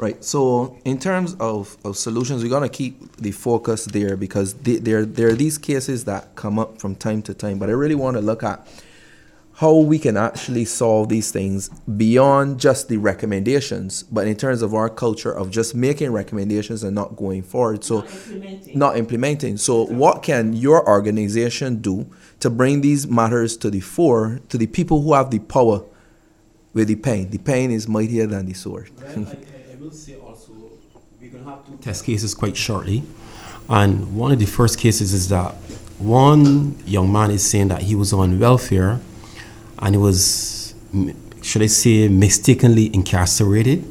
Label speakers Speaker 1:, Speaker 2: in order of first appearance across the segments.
Speaker 1: Right. So in terms of solutions, we're gonna keep the focus there because there are these cases that come up from time to time. But I really want to look at how we can actually solve these things beyond just the recommendations, but in terms of our culture of just making recommendations and not going forward. So not implementing. So what can your organization do to bring these matters to the fore to the people who have the power with the pen? The pen is mightier than the sword.
Speaker 2: Well, I will say also, we're going to have two test cases quite shortly. And one of the first cases is that one young man is saying that he was on welfare and he was, should I say, mistakenly incarcerated.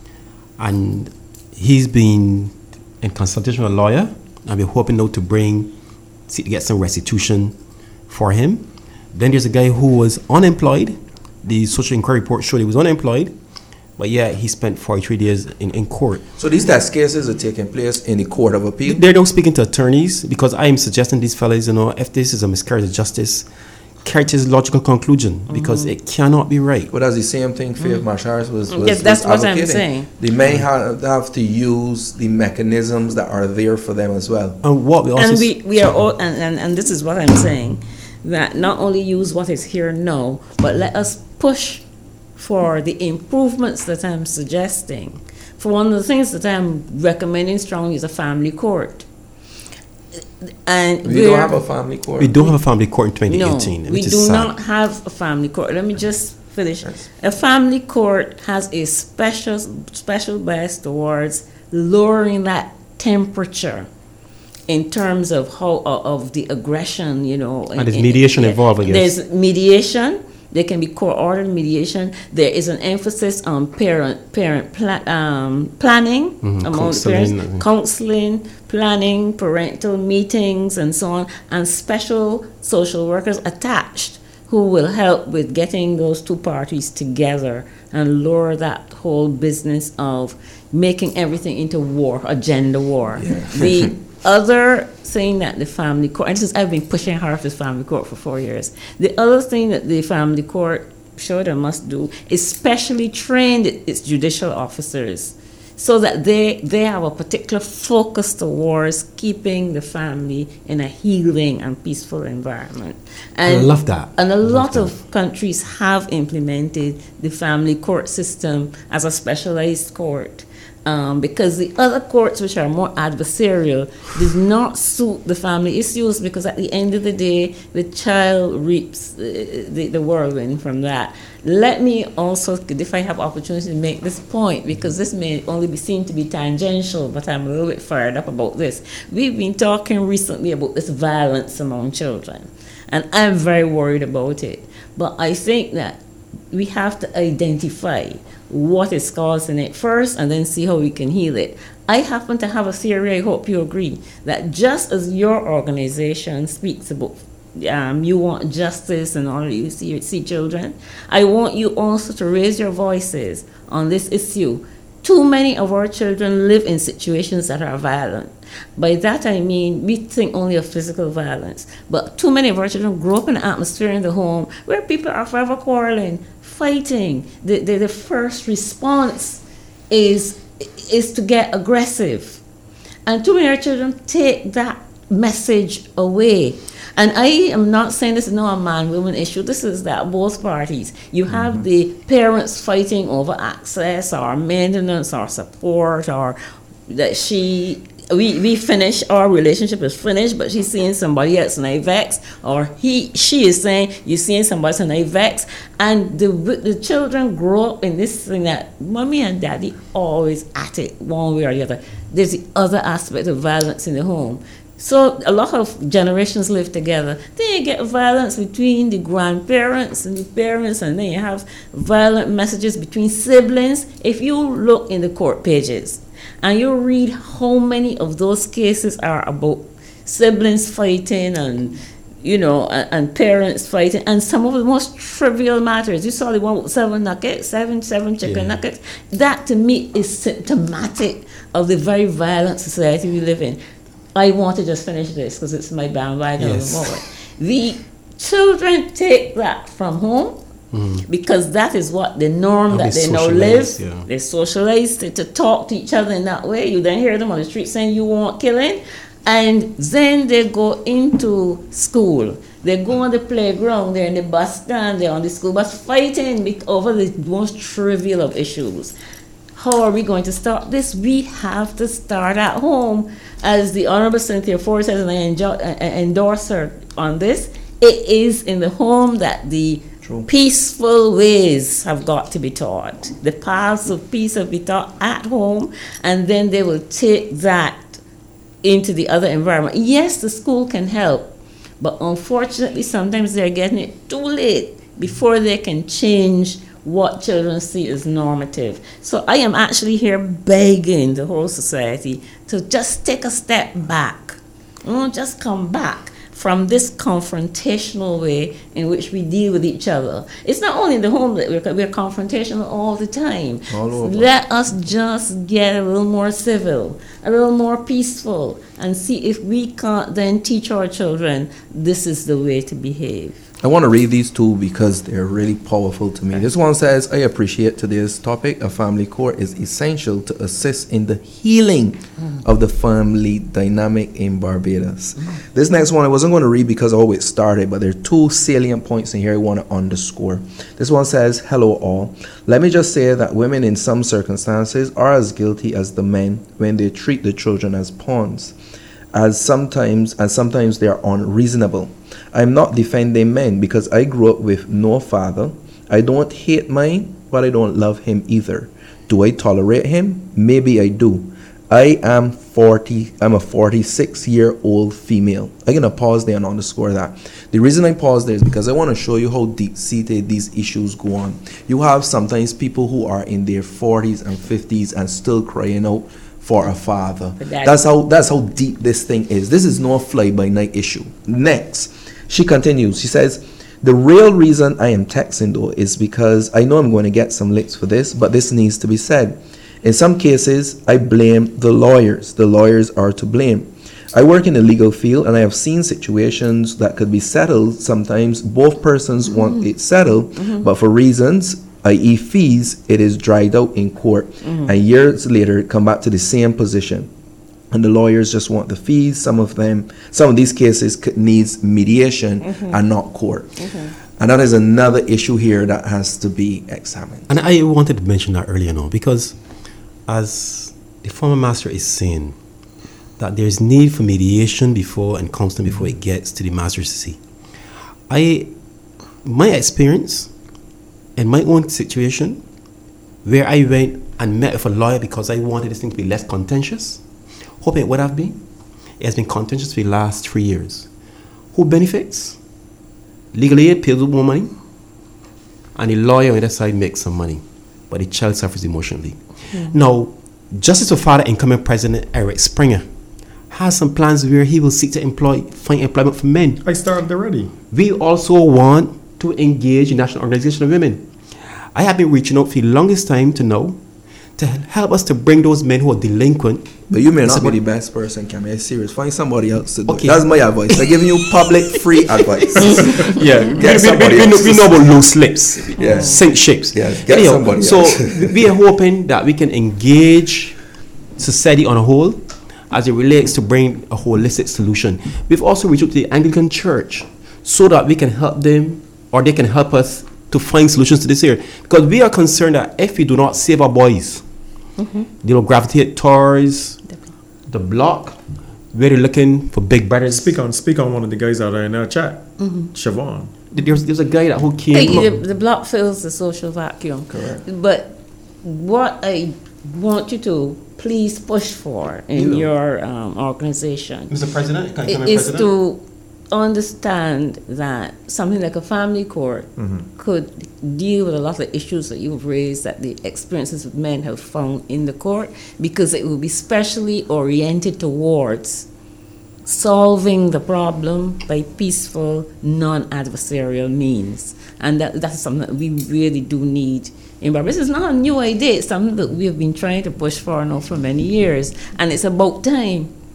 Speaker 2: And he's been in consultation with a lawyer, and we're hoping now to get some restitution for him. Then there's a guy who was unemployed. The social inquiry report showed he was unemployed, but yeah, he spent 43 days in court.
Speaker 1: So these test cases are taking place in the Court of Appeal?
Speaker 2: They're now speaking to attorneys because I am suggesting these fellas, if this is a miscarriage of justice, carry his logical conclusion because it cannot be right.
Speaker 1: But that's the same thing Faith Marshall was
Speaker 3: that's what I'm
Speaker 1: advocating.
Speaker 3: saying.
Speaker 1: They may have to use the mechanisms that are there for them as well.
Speaker 2: And what we also
Speaker 3: and we are all, and this is what I'm saying, that not only use what is here now, but let us push for the improvements that I'm suggesting. For one of the things that I'm recommending strongly is a family court. And
Speaker 1: we don't have a family court.
Speaker 2: We don't have a family court in 2018.
Speaker 3: No, we do not have a family court. Let me just finish. Yes. A family court has a special bias towards lowering that temperature in terms of of the aggression,
Speaker 2: And there's mediation involved, I guess.
Speaker 3: There's mediation. There can be court-ordered mediation. There is an emphasis on parent planning among parents, counseling, planning, parental meetings, and so on, and special social workers attached who will help with getting those two parties together and lower that whole business of making everything into war, a gender war. Yeah. The other thing that the family court, and since I've been pushing hard for this family court for 4 years, the other thing that the family court should and must do is specially train its judicial officers so that they have a particular focus towards keeping the family in a healing and peaceful environment. And
Speaker 2: I love that.
Speaker 3: And a lot of countries have implemented the family court system as a specialized court. Because the other courts, which are more adversarial, does not suit the family issues, because at the end of the day, the child reaps the whirlwind from that. Let me also, if I have opportunity to make this point, because this may only be seen to be tangential, but I'm a little bit fired up about this. We've been talking recently about this violence among children, and I'm very worried about it. But I think that we have to identify what is causing it first and then see how we can heal it. I happen to have a theory, I hope you agree, that just as your organization speaks about you want justice and all, you see children, I want you also to raise your voices on this issue. Too many of our children live in situations that are violent. By that I mean, we think only of physical violence, but too many of our children grow up in an atmosphere in the home where people are forever quarreling, fighting. The first response is to get aggressive. And too many of our children take that message away. And I am not saying this is not a man-woman issue. This is that both parties. You have the parents fighting over access or maintenance or support, or that we finish, our relationship is finished, but she's seeing somebody else and I vex, or she is saying you're seeing somebody else and I vex, and the children grow up in this thing that mommy and daddy always at it one way or the other. There's the other aspect of violence in the home. So a lot of generations live together. Then you get violence between the grandparents and the parents, and then you have violent messages between siblings. If you look in the court pages and you read how many of those cases are about siblings fighting and and parents fighting, and some of the most trivial matters. You saw the one with seven chicken nuggets. That to me is symptomatic of the very violent society we live in. I want to just finish this because it's my bandwagon of the moment. The children take that from home because that is what the norm that they now live. Yeah. They're socialized to talk to each other in that way. You then hear them on the street saying you want killing, and then they go into school. They go on the playground, they're in the bus stand, they're on the school bus fighting over the most trivial of issues. How are we going to start this? We have to start at home. As the Honorable Cynthia Ford says, and I endorse her on this, it is in the home that the peaceful ways have got to be taught. The paths of peace have been taught at home, and then they will take that into the other environment. Yes, the school can help, but unfortunately, sometimes they're getting it too late before they can change what children see as normative. So I am actually here begging the whole society to just take a step back. Just come back from this confrontational way in which we deal with each other. It's not only in the home that we're confrontational all the time.
Speaker 1: All over.
Speaker 3: Let us just get a little more civil, a little more peaceful, and see if we can't then teach our children this is the way to behave.
Speaker 1: I want to read these two because they're really powerful to me. This one says, I appreciate today's topic. A family court is essential to assist in the healing of the family dynamic in Barbados. This next one I wasn't going to read because I always started, but there are two salient points in here I want to underscore. This one says, hello all. Let me just say that women in some circumstances are as guilty as the men when they treat the children as pawns, as sometimes they are unreasonable. I'm not defending men because I grew up with no father. I don't hate mine, but I don't love him either. Do I tolerate him? Maybe I do. I'm a 46-year-old female. I'm going to pause there and underscore that. The reason I pause there is because I want to show you how deep-seated these issues go on. You have sometimes people who are in their 40s and 50s and still crying out for a father. That's how deep this thing is. This is no fly-by-night issue. Next, she continues. She says, the real reason I am texting though is because I know I'm going to get some licks for this, but this needs to be said. In some cases, I blame the lawyers. The lawyers are to blame. I work in the legal field and I have seen situations that could be settled. Sometimes both persons want it settled, but for reasons, i.e. fees, it is dried out in court. And years later, come back to the same position. And the lawyers just want the fees. Some of these cases needs mediation and not court. And that is another issue here that has to be examined.
Speaker 2: And I wanted to mention that earlier now, because as the former master is saying, that there's need for mediation before and counseling before it gets to the magistracy. My experience in my own situation, where I went and met with a lawyer because I wanted this thing to be less contentious, hoping it would have been. It has been contentious for the last 3 years. Who benefits? Legal aid pays more money, and the lawyer on the other side makes some money, but the child suffers emotionally. Now, Justice for Father incoming President Eric Springer has some plans where he will seek to find employment for men.
Speaker 4: I started already.
Speaker 2: We also want to engage the National Organization of Women. I have been reaching out for the longest time to help us to bring those men who are delinquent.
Speaker 1: But you may not be the best person, Cam. I'm serious. Find somebody else to do it. That's my advice. I'm giving you public free advice.
Speaker 2: Yeah, we know about loose lips, sink ships.
Speaker 1: Yeah, get somebody else.
Speaker 2: So we are hoping that we can engage society on a whole as it relates to bring a holistic solution. We've also reached out to the Anglican Church so that we can help them, or they can help us to find solutions to this area. Because we are concerned that if we do not save our boys, they will gravitate towards the block where they're looking for big brothers.
Speaker 4: Speak on one of the guys out there in our chat, Siobhan.
Speaker 2: There's a guy who came.
Speaker 3: The block fills the social vacuum.
Speaker 1: Correct.
Speaker 3: But what I want you to please push for in your organization,
Speaker 2: Mr. President,
Speaker 3: is to understand that something like a family court could deal with a lot of issues that you've raised, that the experiences of men have found in the court, because it will be specially oriented towards solving the problem by peaceful, non-adversarial means. And that's something that we really do need in Barbados. It's not a new idea. It's something that we have been trying to push for now for many years. And it's about time.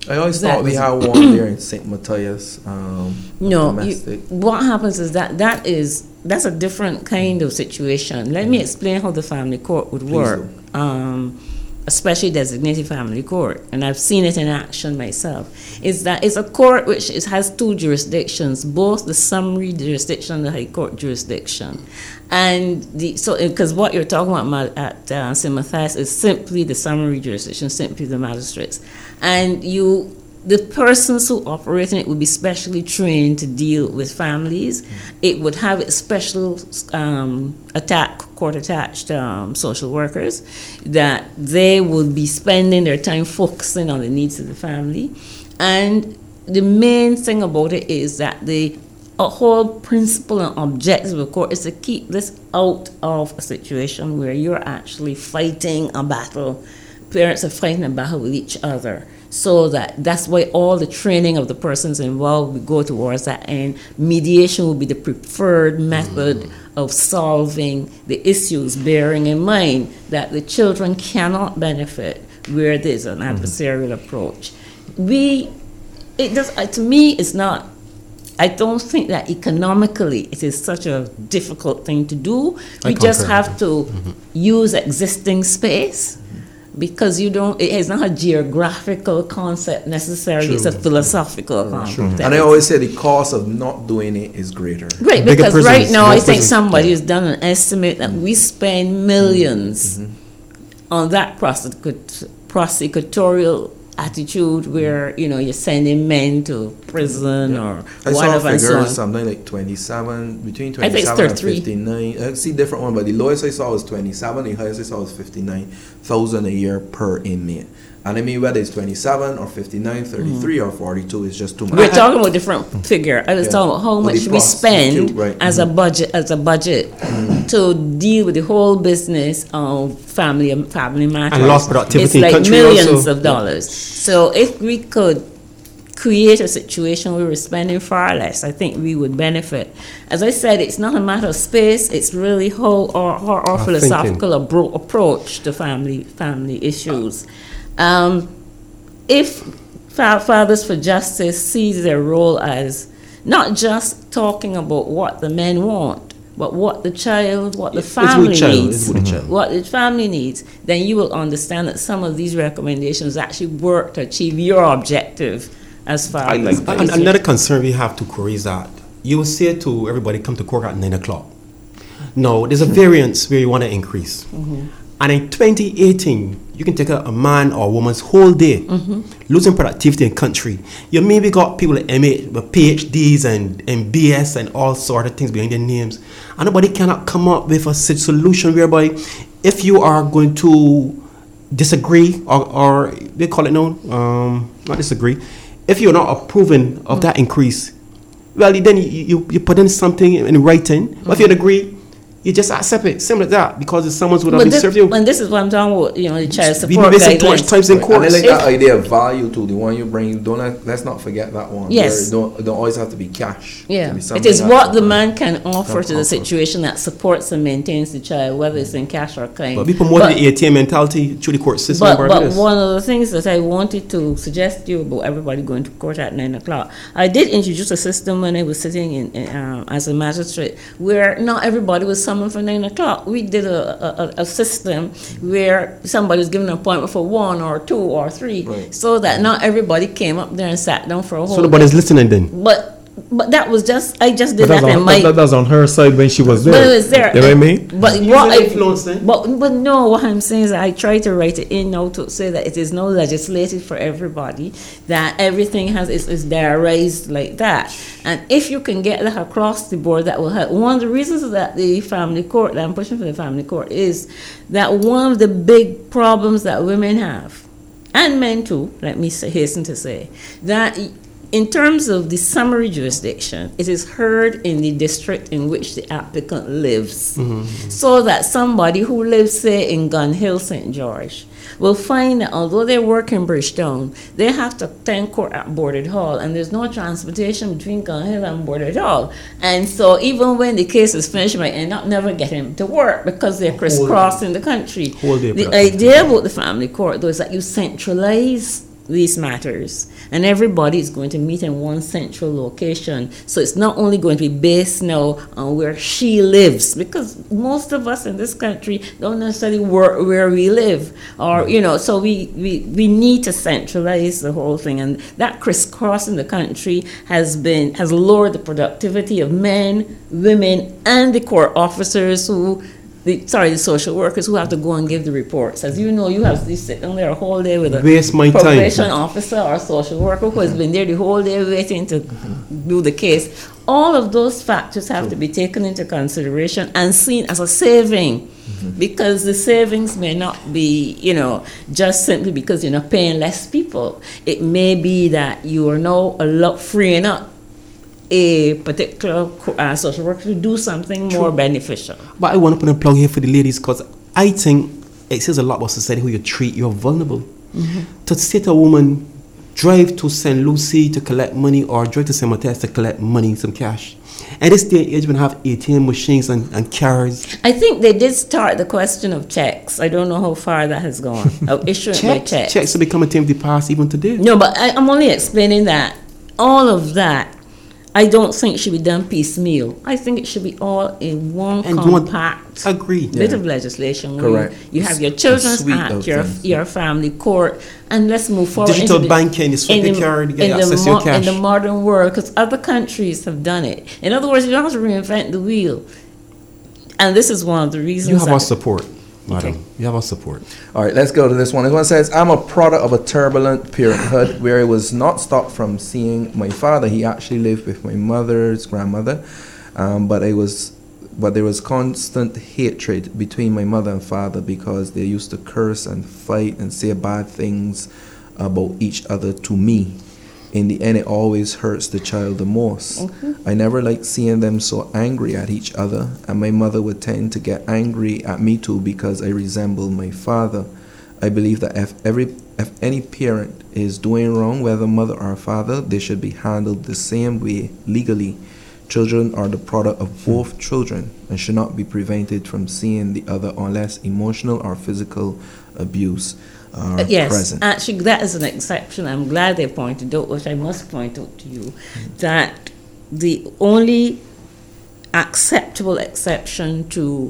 Speaker 1: I always thought we had one there in St. Matthias.
Speaker 3: No,
Speaker 1: domestic.
Speaker 3: what happens is that's a different kind of situation. Let me explain how the family court would work, especially designated family court, and I've seen it in action myself. Is that it's a court which has two jurisdictions, both the summary jurisdiction and the high court jurisdiction, and because what you're talking about at St. Matthias is simply the summary jurisdiction, simply the magistrates, and the persons who operate in it would be specially trained to deal with families. It would have its special court-attached social workers that they would be spending their time focusing on the needs of the family. And the main thing about it is that a whole principle and objective of the court is to keep this out of a situation where you're actually fighting a battle. Parents are fighting a battle with each other. So that's why all the training of the persons involved would go towards that end. Mediation would be the preferred method of solving the issues, bearing in mind that the children cannot benefit where there's an adversarial approach. To me, it's not. I don't think that economically it is such a difficult thing to do. We just have to use existing space. Because it is not a geographical concept necessarily, it's a philosophical concept.
Speaker 1: And I always say the cost of not doing it is greator.
Speaker 3: Right, because right now I think somebody has done an estimate that we spend millions on that prosecutorial attitude where, you're sending men to prison or
Speaker 1: I
Speaker 3: whatever.
Speaker 1: I saw something like 27, between 27 and 59. I see different one, but the lowest I saw was 27, the highest I saw was 59,000 a year per inmate. And I mean, whether it's 27 or 59, 33 or 42 is just too much.
Speaker 3: We're talking about different figure. I was talking about how much we spend as a budget to deal with the whole business of family matters.
Speaker 2: And lost productivity
Speaker 3: in
Speaker 2: like
Speaker 3: country millions also. Of dollars. So if we could create a situation where we're spending far less, I think we would benefit. As I said, it's not a matter of space, it's really how our philosophical approach to family issues. If Fathers for Justice sees their role as not just talking about what the men want, but what the family needs, what the family needs, then you will understand that some of these recommendations actually work to achieve your objective as far as...
Speaker 2: Another concern we have to query is that you will say to everybody, come to court at 9 o'clock. No, there's a variance where you want to increase. And in 2018, you can take a man or woman's whole day, losing productivity in country. You maybe got people like MA with PhDs and BS and all sort of things behind their names. And nobody cannot come up with a solution whereby if you are going to disagree or they call it not disagree, if you're not approving of that increase, well, then you put in something in writing. But if you agree, you just accept it, similar to that, because it's someone's would have served you.
Speaker 3: And this is what I'm talking about, the child support
Speaker 2: guidelines. We've been wasting too much time in court.
Speaker 1: And I like that idea of value too, the one you bring. Let's not forget that one.
Speaker 3: Yes.
Speaker 1: It don't always have to be cash.
Speaker 3: Yeah. It is what the man can offer to the situation that supports and maintains the child, whether it's in cash or kind.
Speaker 2: But we promote the ATM mentality through the court system.
Speaker 3: But one of the things that I wanted to suggest to you about everybody going to court at 9 o'clock, I did introduce a system when I was sitting in as a magistrate where not everybody was summoned for 9 o'clock. We did a system where somebody was given an appointment for 1 or 2 or 3, so that not everybody came up there and sat down for a whole.
Speaker 2: So nobody's listening then.
Speaker 3: But that was I just did that in my...
Speaker 4: That was on her side when she was there.
Speaker 3: But it was there.
Speaker 4: You know what I mean?
Speaker 3: But no, what I'm saying is that I try to write it in now to say that it is now legislated for everybody, that everything is diarized like that. And if you can get that across the board, that will help. One of the reasons that the family court, that I'm pushing for the family court, is that one of the big problems that women have, and men too, let me hasten to say, that in terms of the summary jurisdiction, it is heard in the district in which the applicant lives. So that somebody who lives, say, in Gun Hill, St. George, will find that although they work in Bridgetown, they have to attend court at Boarded Hall, and there's no transportation between Gun Hill and Boarded Hall. And so even when the case is finished, they might end up never getting to work because they're crisscrossing the country. The idea about the family court, though, is that you centralize these matters, and everybody is going to meet in one central location. So it's not only going to be based now on where she lives, because most of us in this country don't necessarily work where we live, or so we need to centralize the whole thing, and that crisscrossing the country has lowered the productivity of men, women, and the court officers the social workers who have to go and give the reports. As you know, you have to sit down there a whole day with a probation officer or social worker who has been there the whole day waiting to do the case. All of those factors have to be taken into consideration and seen as a saving, because the savings may not be, just simply because you're not paying less people. It may be that you are now freeing up a particular social worker to do something more beneficial.
Speaker 2: But I want to put a plug here for the ladies, because I think it says a lot about society who you treat. You're vulnerable. To say to a woman, drive to St. Lucie to collect money, or drive to St. Matthias to collect money, some cash. At this day and age, when have ATM machines and cars.
Speaker 3: I think they did start the question of checks. I don't know how far that has gone. Of issuing checks.
Speaker 2: Checks have become a thing of the past even today.
Speaker 3: No, but I'm only explaining that all of that, I don't think it should be done piecemeal. I think it should be all in one compact bit of legislation.
Speaker 1: Correct.
Speaker 3: You have your Children's Act, your family court, and let's move forward.
Speaker 2: Digital banking is what they carry to get access to your cash.
Speaker 3: In the modern world, because other countries have done it. In other words, you don't have to reinvent the wheel. And this is one of the reasons.
Speaker 2: You have our support, madam. Okay. You have our support.
Speaker 1: All right, let's go to this one. This one says, I'm a product of a turbulent parenthood where I was not stopped from seeing my father. He actually lived with my mother's grandmother, but there was constant hatred between my mother and father because they used to curse and fight and say bad things about each other to me. In the end, it always hurts the child the most. I never liked seeing them so angry at each other, and my mother would tend to get angry at me too because I resemble my father. I believe that if any parent is doing wrong, whether mother or father, they should be handled the same way legally. Children are the product of both children and should not be prevented from seeing the other unless emotional or physical abuse
Speaker 3: yes,
Speaker 1: present.
Speaker 3: Actually, that is an exception. I'm glad they pointed out, which I must point out to you, that the only acceptable exception to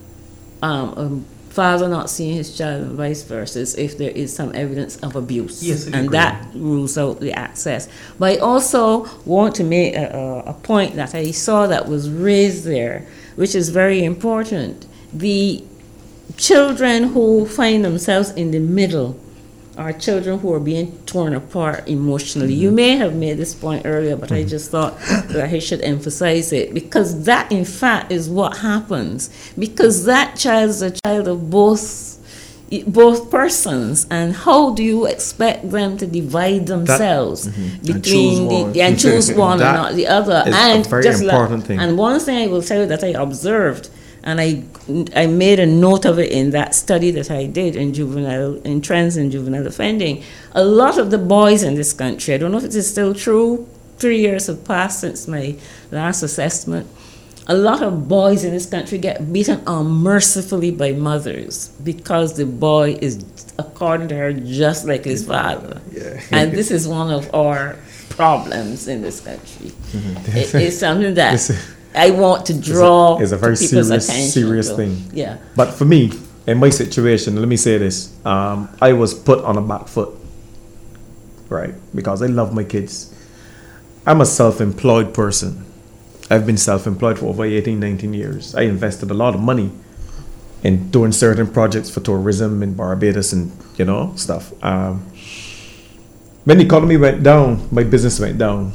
Speaker 3: father not seeing his child and vice versa is if there is some evidence of abuse.
Speaker 2: Yes,
Speaker 3: and that rules out the access. But I also want to make a point that I saw that was raised there, which is very important. The children who find themselves in the middle are children who are being torn apart emotionally. You may have made this point earlier, but I just thought that I should emphasize it, because that, in fact, is what happens. Because that child is a child of both persons, and how do you expect them to divide themselves between and choose one and not the other?
Speaker 4: And a very important thing.
Speaker 3: And one thing I will tell you that I observed, and I made a note of it in that study that I did in trends in juvenile offending. A lot of the boys in this country, I don't know if it is still true, 3 years have passed since my last assessment. A lot of boys in this country get beaten unmercifully by mothers because the boy is, according to her, just like his father. Yeah. And this is one of our problems in this country. It's something that I want to draw
Speaker 4: it's a very serious thing.
Speaker 3: Yeah.
Speaker 4: But for me, in my situation, let me say this. I was put on a back foot, right? Because I love my kids. I'm a self-employed person. I've been self-employed for over 18, 19 years. I invested a lot of money in doing certain projects for tourism in Barbados and, stuff. When the economy went down, my business went down.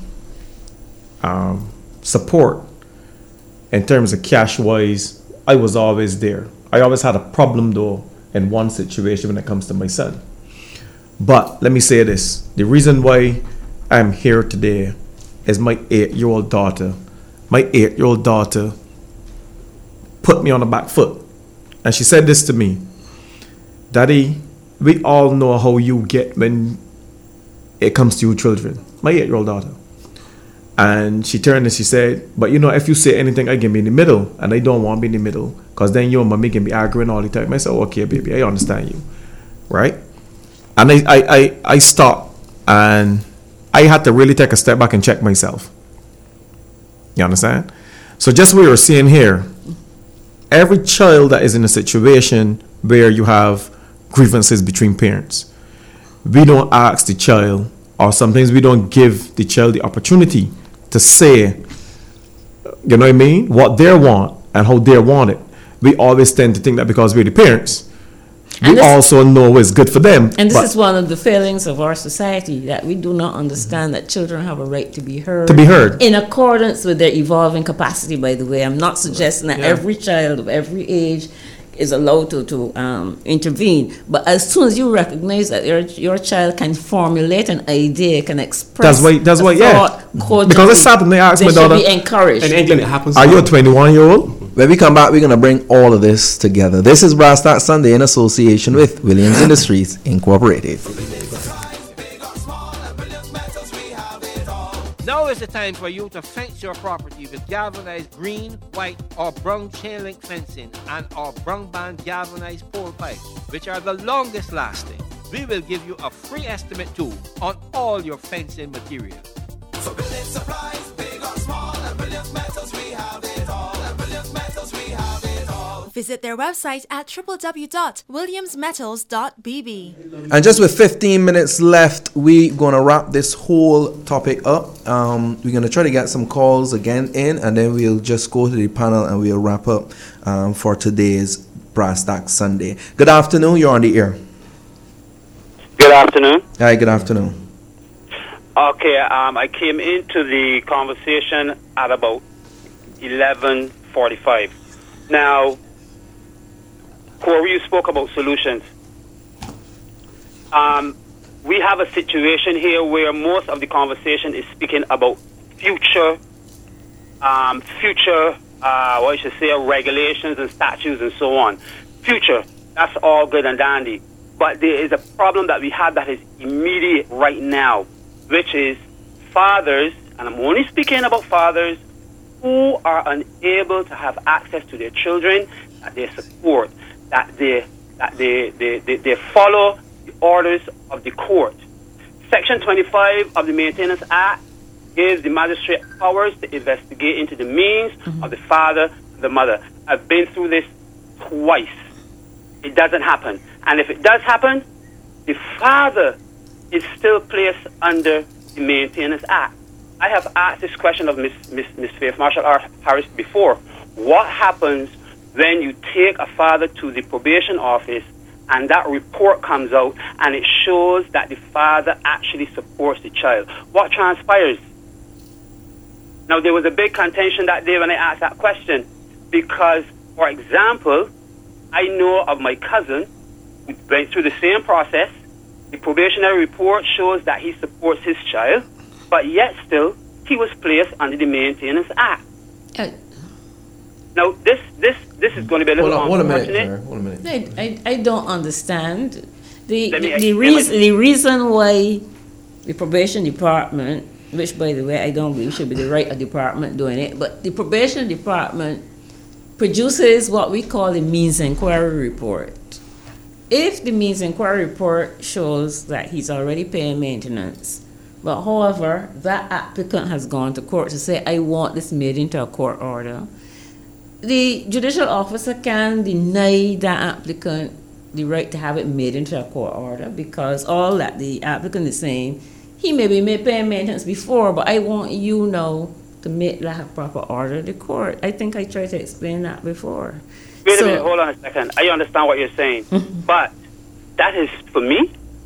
Speaker 4: Support, in terms of cash-wise, I was always there. I always had a problem, though, in one situation when it comes to my son. But let me say this. The reason why I'm here today is my 8-year-old daughter. My 8-year-old daughter put me on the back foot. And she said this to me. Daddy, we all know how you get when it comes to your children. My 8-year-old daughter. And she turned and she said, but if you say anything, I can be in the middle. And I don't want to be in the middle. Because then you and mommy can be arguing all the time. I said, okay, baby, I understand you. Right? And I stopped And I had to really take a step back and check myself. You understand? So just what you're seeing here, every child that is in a situation where you have grievances between parents, we don't ask the child, or sometimes we don't give the child the opportunity to say, you know what I mean, what they want and how they want it. We always tend to think that because we're the parents, we also know what's good for them.
Speaker 3: And this is one of the failings of our society, that we do not understand that children have a right to be heard.
Speaker 4: To be heard.
Speaker 3: In accordance with their evolving capacity, by the way. I'm not suggesting that every child of every age is allowed to intervene. But as soon as you recognize that your child can formulate an idea, can express
Speaker 4: that's why,
Speaker 3: thought,
Speaker 4: because it's something they ask my daughter.
Speaker 3: They should be encouraged.
Speaker 2: And anything that happens.
Speaker 4: Are you a 21-year-old?
Speaker 1: When we come back, we're going to bring all of this together. This is Brass Tack Sunday in association with Williams Industries Incorporated.
Speaker 5: Now is the time for you to fence your property with galvanized green, white, or brown chain link fencing and our brown band galvanized pole pipes, which are the longest lasting. We will give you a free estimate too on all your fencing materials.
Speaker 6: For building supplies, big or small, at Williams Metals we have it all. At Williams Metals we have it all.
Speaker 7: Visit their website at www.williamsmetals.bb.
Speaker 1: And just with 15 minutes left, we're going to wrap this whole topic up. We're going to try to get some calls again in, and then we'll just go to the panel and we'll wrap up for today's Brass Tack Sunday. Good afternoon. You're on the air.
Speaker 8: Good afternoon.
Speaker 1: Hi, good afternoon.
Speaker 8: Okay, I came into the conversation at about 11:45. Now, Corey, you spoke about solutions. We have a situation here where most of the conversation is speaking about future, regulations and statutes and so on. Future, that's all good and dandy. But there is a problem that we have that is immediate right now, which is fathers, and I'm only speaking about fathers, who are unable to have access to their children, that they support, that they follow the orders of the court. Section 25 of the Maintenance Act gives the magistrate powers to investigate into the means of the father and the mother. I've been through this twice. It doesn't happen. And if it does happen, the father is still placed under the Maintenance Act. I have asked this question of Miss Faith Marshall R. Harris before. What happens when you take a father to the probation office and that report comes out and it shows that the father actually supports the child? What transpires? Now, there was a big contention that day when I asked that question because, for example, I know of my cousin who went through the same process. The probationary report shows that he supports his child, but yet still he was placed under the Maintenance Act. Now, this is going to be a little unfortunate.
Speaker 1: Hold a minute.
Speaker 3: I don't understand the reason why the probation department, which by the way I don't believe should be the right department doing it, but the probation department produces what we call the means inquiry report. If the means inquiry report shows that he's already paying maintenance, but however, that applicant has gone to court to say, I want this made into a court order, the judicial officer can deny that applicant the right to have it made into a court order because all that the applicant is saying, he may be paying maintenance before, but I want you now to make like a proper order to the court. I think I tried to explain that before.
Speaker 8: Wait a minute, hold on a second. I understand what you're saying, but that is, for me,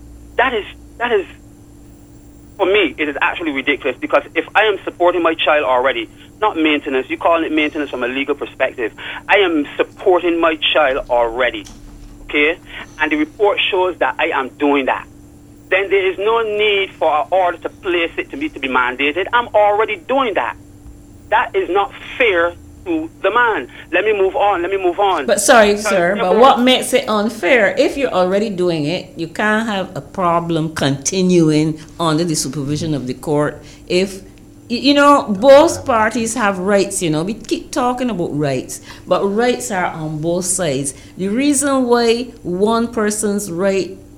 Speaker 8: for me, it is actually ridiculous because if I am supporting my child already, not maintenance, you're calling it maintenance from a legal perspective, I am supporting my child already, okay? And the report shows that I am doing that. Then there is no need for an order to place it to me to be mandated. I'm already doing that. That is not fair to the man. Let me move on.
Speaker 3: But sorry, sir, but what makes it unfair? If you're already doing it, you can't have a problem continuing under the supervision of the court. If, both parties have rights, we keep talking about rights, but rights are on both sides. The reason why one person's right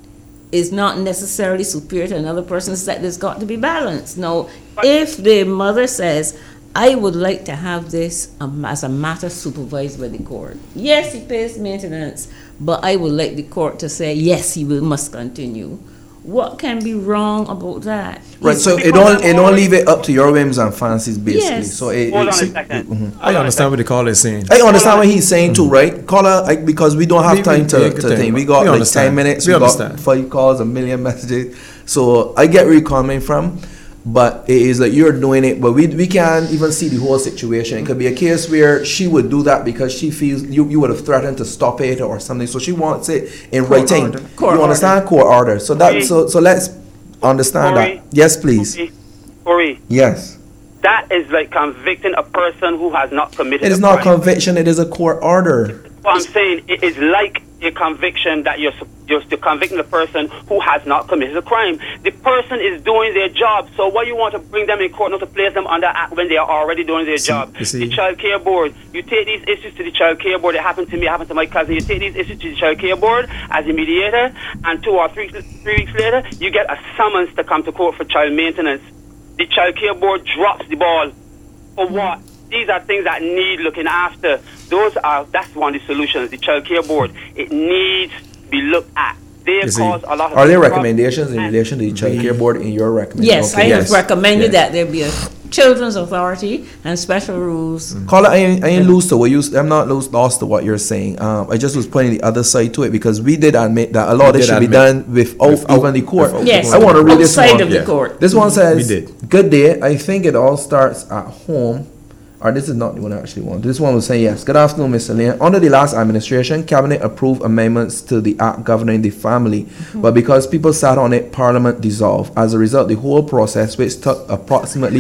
Speaker 3: is not necessarily superior to another person's, that there's got to be balance. Now, if the mother says, I would like to have this as a matter supervised by the court. Yes, he pays maintenance, but I would like the court to say, yes, he must continue. What can be wrong about that?
Speaker 1: Right, so it don't leave it up to your whims and fancies, basically.
Speaker 3: Yes.
Speaker 1: So
Speaker 8: Hold on a second.
Speaker 4: I understand what the caller is saying.
Speaker 1: I understand what he's saying too, right? Caller, because we don't have time to think. We got like 10 minutes. We got 5 calls, 1 million messages. So I get where you're coming from, but it is like you're doing it, but we can't even see the whole situation. It could be a case where she would do that because she feels you would have threatened to stop it or something. So she wants it in writing. You understand? Court order. So that so let's understand
Speaker 8: Corey,
Speaker 1: that. Yes, please.
Speaker 8: Corey,
Speaker 1: Yes.
Speaker 8: that is like convicting a person who has not committed
Speaker 1: It is
Speaker 8: a
Speaker 1: not
Speaker 8: crime.
Speaker 1: conviction. It is a court order.
Speaker 8: What I'm saying, it is like a conviction that you're convicting the person who has not committed a crime. The person is doing their job. So why you want to bring them in court, not to place them under act when they are already doing their job? The child care board, you take these issues to the child care board. It happened to me, it happened to my cousin. You take these issues to the child care board as a mediator, and 2 or 3 weeks later, you get a summons to come to court for child maintenance. The child care board drops the ball. For what? These are things that need looking after. That's one of the solutions. The child care board, it needs to be looked at. They cause a lot of.
Speaker 1: Are there recommendations in relation to the child care board in your recommendation?
Speaker 3: Yes, I have recommended that there be a children's authority and special rules.
Speaker 1: Caller, I ain't lost to what you. I'm not lost to what you're saying. I just was pointing the other side to it because we did admit that a lot of this should be done without even the court.
Speaker 3: Yes,
Speaker 1: I want to read this one.
Speaker 3: outside of the court.
Speaker 1: This one says, "Good day. I think it all starts at home." Or this is not the one I actually want. This one was saying, yes. Good afternoon, Mr. Lane. Under the last administration, Cabinet approved amendments to the Act governing the family. But because people sat on it, Parliament dissolved. As a result, the whole process, which took approximately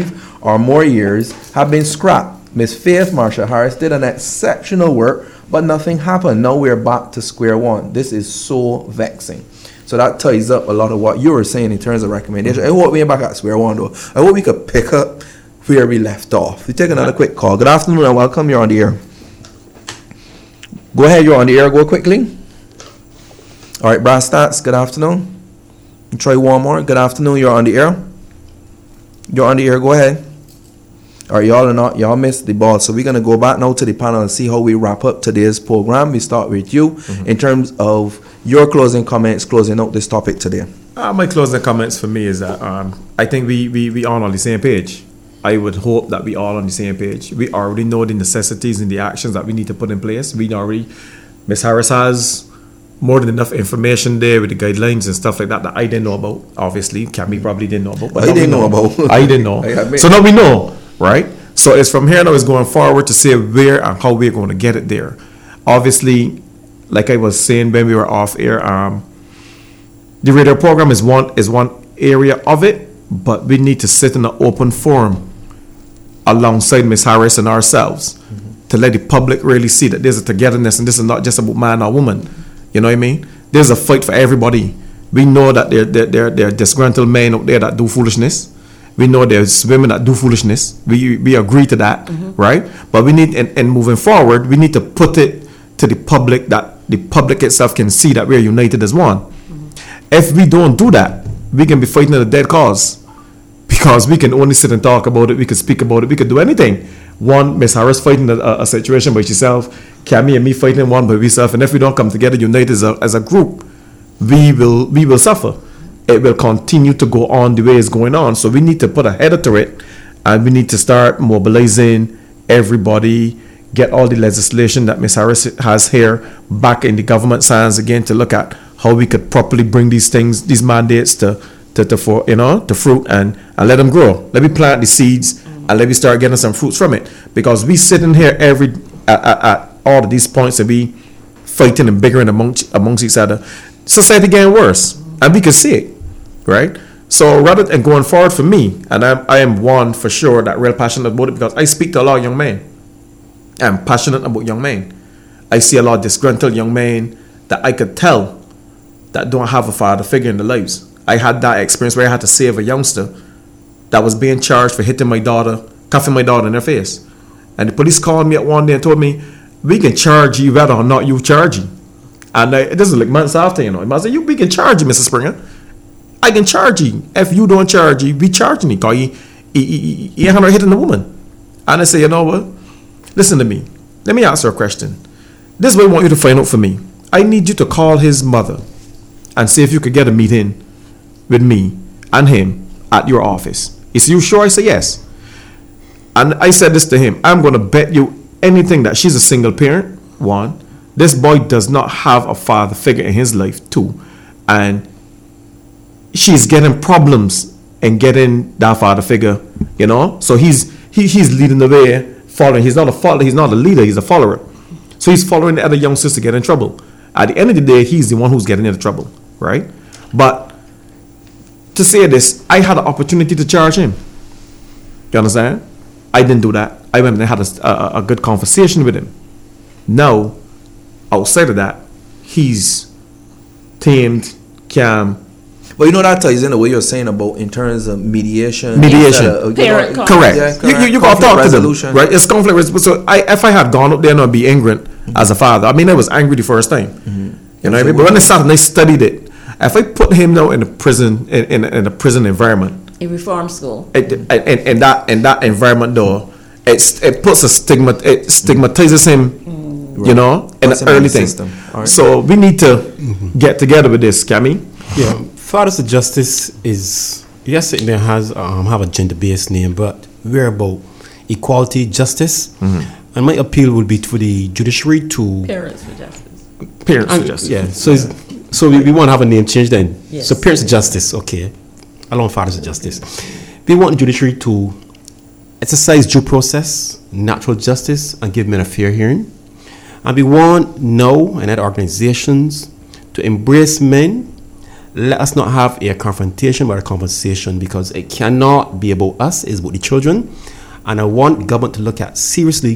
Speaker 1: 5 or more years, have been scrapped. Ms. Faith Marshall Harris did an exceptional work, but nothing happened. Now we're back to square one. This is so vexing. So that ties up a lot of what you were saying in terms of recommendation. I hope we're back at square one, though. I hope we could pick up where we left off. We take another quick call. Good afternoon and welcome. You're on the air. Go ahead, you're on the air. Go quickly. All right, Brass Stats, good afternoon. Try one more. Good afternoon, you're on the air. You're on the air, go ahead. All right, y'all missed the ball. So we're going to go back now to the panel and see how we wrap up today's program. We start with you in terms of your closing comments, closing out this topic today.
Speaker 4: My closing comments for me is that I think we all on the same page. I would hope that we all on the same page. We already know the necessities and the actions that we need to put in place. Ms. Harris has more than enough information there with the guidelines and stuff like that I didn't know about. Obviously, Cammy probably didn't know about. But
Speaker 1: I didn't know about.
Speaker 4: I didn't know. So now we know, right? So it's from here now it's going forward to say where and how we're going to get it there. Obviously, like I was saying when we were off air, the radio program is one area of it, but we need to sit in an open forum alongside Ms. Harris and ourselves to let the public really see that there's a togetherness and this is not just about man or woman. You know what I mean? There's a fight for everybody. We know that there are disgruntled men out there that do foolishness. We know there's women that do foolishness. We agree to that, right? But we need, and moving forward, we need to put it to the public that the public itself can see that we're united as one. If we don't do that, we can be fighting a dead cause. Because we can only sit and talk about it, we can speak about it, we can do anything. One, Ms. Harris fighting a situation by herself, Cammy and me fighting one by ourselves, and if we don't come together, united as a group, we will suffer. It will continue to go on the way it's going on. So we need to put a header to it, and we need to start mobilizing everybody, get all the legislation that Ms. Harris has here back in the government's hands again to look at how we could properly bring these mandates to fruit and let them grow. Let me plant the seeds and let me start getting some fruits from it. Because we sitting here at all of these points and be fighting and bickering amongst each other. Society getting worse, and we can see it, right? So rather than going forward for me, and I am one for sure that real passionate about it because I speak to a lot of young men. I'm passionate about young men. I see a lot of disgruntled young men that I could tell that don't have a father figure in their lives. I had that experience where I had to save a youngster that was being charged for hitting my daughter, cuffing my daughter in her face. And the police called me up one day and told me, we can charge you whether or not you charge you. And this is like months after, I said, we can charge you, Mr. Springer. I can charge you. If you don't charge you, we charging you because you ain't hitting the woman. And I say, you know what? Listen to me. Let me ask her a question. This is what I want you to find out for me. I need you to call his mother and see if you could get a meeting with me and him at your office. Is you sure? I say yes. And I said this to him. I'm going to bet you anything that she's a single parent. 1. This boy does not have a father figure in his life. 2. And she's getting problems in getting that father figure, So he's leading the way, following. He's not a follower. He's not a leader. He's a follower. So he's following the other young sister get in trouble. At the end of the day, he's the one who's getting into trouble, right? But to say this, I had an opportunity to charge him. You understand? I didn't do that. I went and had a good conversation with him. Now, outside of that, he's tamed, calm.
Speaker 1: But that ties in the way you're saying about in terms of mediation.
Speaker 3: Parent
Speaker 4: correct.
Speaker 1: Yeah, correct.
Speaker 4: You got to talk
Speaker 1: resolution.
Speaker 4: to them, right? It's conflict resolution. So if I had gone up there and I'd be angry as a father, I mean, I was angry the first time. You know what I mean? But when I sat and I studied it, if I put him now in a prison, in a prison environment,
Speaker 3: a reform school,
Speaker 4: in that environment though, it puts a stigma, it stigmatizes him, in the early thing.
Speaker 1: Right.
Speaker 4: So we need to get together with this, Cammy.
Speaker 2: Yeah, Fathers of Justice is, yes, it has have a gender-based name, but we're about equality, justice, and my appeal would be to the judiciary to
Speaker 3: Parents for Justice.
Speaker 4: Parents for Justice.
Speaker 2: Yeah, so we want to have a name change then.
Speaker 3: Yes.
Speaker 2: So Parents of Justice, okay, along Fathers of Justice. We want the judiciary to exercise due process, natural justice, and give men a fair hearing. And we want NOW and other organizations to embrace men. Let us not have a confrontation but a conversation, because it cannot be about us, it's about the children. And I want government to look at seriously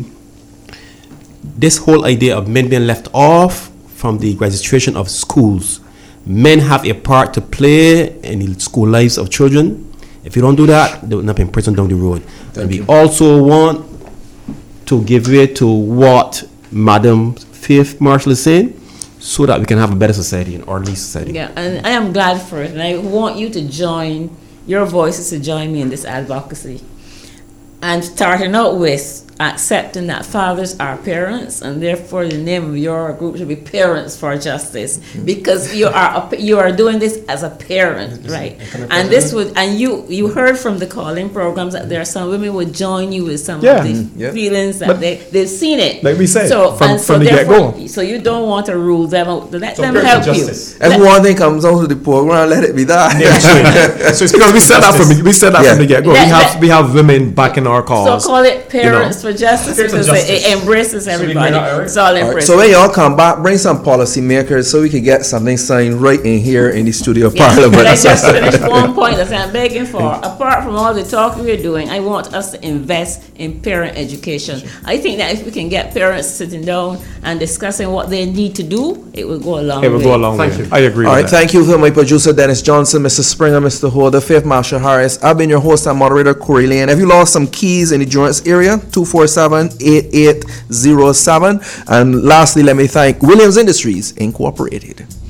Speaker 2: this whole idea of men being left off from the registration of schools. Men have a part to play in the school lives of children. If you don't do that, they will not be in prison down the road. And we also want to give way to what Madam Faith Marshall is saying, so that we can have a better society, an orderly society.
Speaker 3: Yeah, and I am glad for it, and I want you to join your voices to join me in this advocacy. And starting out with accepting that fathers are parents, and therefore the name of your group should be Parents for Justice, because you are doing this as a parent, right? And this would, and you heard from the calling programs that there are some women would join you with some of the feelings that they've seen it.
Speaker 4: Like we said,
Speaker 3: so
Speaker 4: from the get-go.
Speaker 3: So you don't want to rule them out. Let them help you.
Speaker 1: If one thing comes out to the program, let it be that.
Speaker 4: So it's because we said that from the get-go. We have women backing our cause.
Speaker 3: So call it Parents for Justice, because it embraces everybody. It's all embracing.
Speaker 1: So when y'all come back, bring some policy makers so we can get something signed right in here in the studio of Parliament.
Speaker 3: But I just finished one point that I'm begging for. Apart from all the talk we're doing, I want us to invest in parent education. I think that if we can get parents sitting down and discussing what they need to do, it will go a long way.
Speaker 4: It will go a long way. I agree.
Speaker 1: All right,
Speaker 4: with that.
Speaker 1: thank you to my producer Dennis Johnson, Mr. Springer, Mr. Holder, Faith Marshall Harris. I've been your host and moderator, Corey Lane. If you lost some keys in the Durance area, 247-8807. And lastly, let me thank Williams Industries Incorporated.